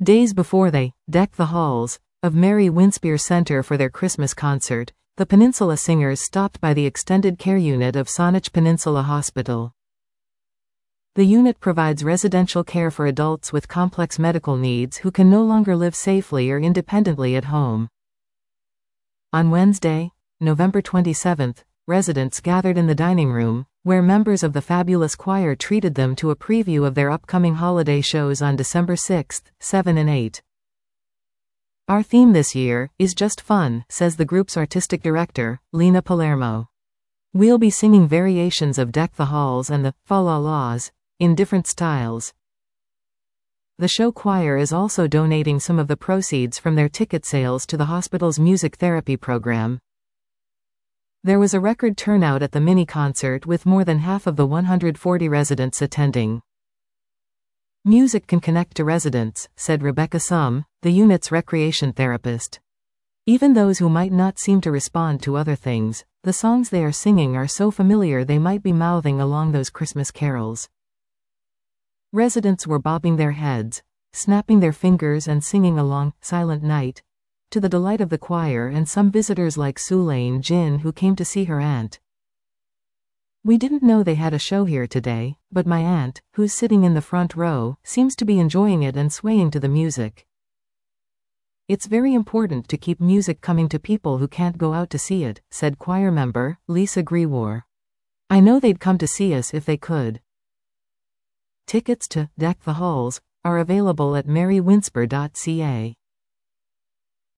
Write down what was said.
Days before they deck the halls of Mary Winspear Center for their Christmas concert, the Peninsula Singers stopped by the Extended Care Unit of Saanich Peninsula Hospital. The unit provides residential care for adults with complex medical needs who can no longer live safely or independently at home. On Wednesday, November 27, residents gathered in the dining room, where members of the Fabulous Choir treated them to a preview of their upcoming holiday shows on December 6, 7 and 8. Our theme this year is just fun, says the group's artistic director, Lena Palermo. We'll be singing variations of Deck the Halls and the Fa-La-Las in different styles. The show choir is also donating some of the proceeds from their ticket sales to the hospital's music therapy program. There was a record turnout at the mini-concert with more than half of the 140 residents attending. Music can connect to residents, said Rebecca Sum, the unit's recreation therapist. Even those who might not seem to respond to other things, the songs they are singing are so familiar they might be mouthing along those Christmas carols. Residents were bobbing their heads, snapping their fingers and singing along Silent Night, to the delight of the choir and some visitors like Sulaine Jin who came to see her aunt. We didn't know they had a show here today, but my aunt, who's sitting in the front row, seems to be enjoying it and swaying to the music. It's very important to keep music coming to people who can't go out to see it, said choir member Lisa Grewar. I know they'd come to see us if they could. Tickets to Deck the Halls are available at marywinspear.ca.